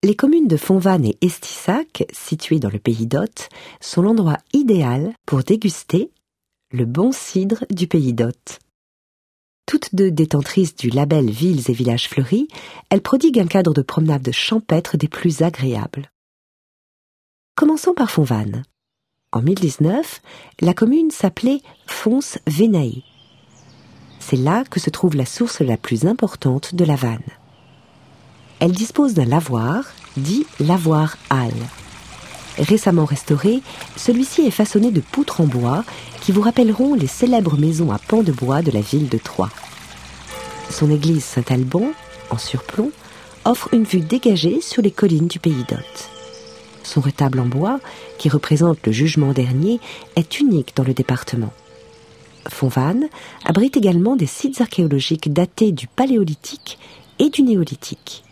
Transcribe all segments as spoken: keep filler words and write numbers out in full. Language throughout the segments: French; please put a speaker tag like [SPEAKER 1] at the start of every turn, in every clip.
[SPEAKER 1] Les communes de Fontvannes et Estissac, situées dans le Pays d'Othe, sont l'endroit idéal pour déguster le bon cidre du Pays d'Othe. Toutes deux détentrices du label Villes et Villages Fleuris, elles prodiguent un cadre de promenade champêtre des plus agréables. Commençons par Fontvannes. En mille dix-neuf, la commune s'appelait Fons-Vénaillé. C'est là que se trouve la source la plus importante de la Vanne. Elle dispose d'un lavoir, dit lavoir halle. Récemment restauré, celui-ci est façonné de poutres en bois qui vous rappelleront les célèbres maisons à pans de bois de la ville de Troyes. Son église Saint-Alban, en surplomb, offre une vue dégagée sur les collines du Pays d'Othe. Son retable en bois, qui représente le jugement dernier, est unique dans le département. Fontvannes abrite également des sites archéologiques datés du Paléolithique et du Néolithique.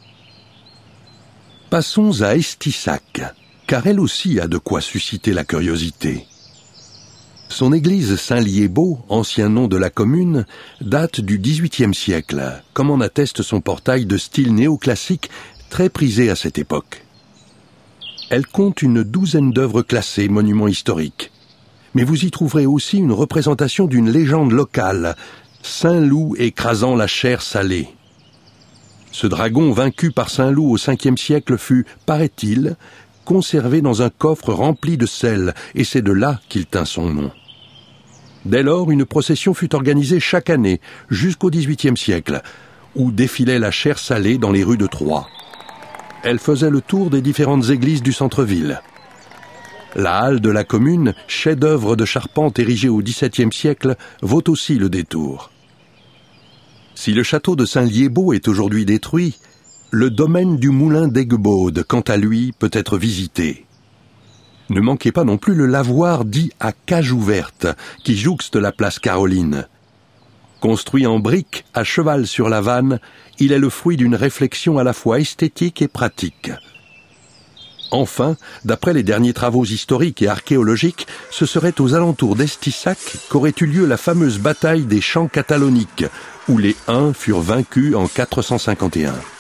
[SPEAKER 2] Passons à Estissac, car elle aussi a de quoi susciter la curiosité. Son église Saint-Liébaud, ancien nom de la commune, date du dix-huitième siècle, comme en atteste son portail de style néoclassique très prisé à cette époque. Elle compte une douzaine d'œuvres classées monuments historiques. Mais vous y trouverez aussi une représentation d'une légende locale, Saint-Loup écrasant la chair salée. Ce dragon vaincu par Saint-Loup au cinquième siècle fut, paraît-il, conservé dans un coffre rempli de sel, et c'est de là qu'il tint son nom. Dès lors, une procession fut organisée chaque année, jusqu'au dix-huitième siècle, où défilait la chair salée dans les rues de Troyes. Elle faisait le tour des différentes églises du centre-ville. La halle de la commune, chef-d'œuvre de charpente érigé au dix-septième siècle, vaut aussi le détour. Si le château de Saint-Liébaud est aujourd'hui détruit, le domaine du moulin d'Aiguebaude, quant à lui, peut être visité. Ne manquez pas non plus le lavoir dit à cage ouverte, qui jouxte la place Caroline. Construit en briques, à cheval sur la Vanne, il est le fruit d'une réflexion à la fois esthétique et pratique. Enfin, d'après les derniers travaux historiques et archéologiques, ce serait aux alentours d'Estissac qu'aurait eu lieu la fameuse bataille des champs cataloniques, où les Huns furent vaincus en quatre cent cinquante et un.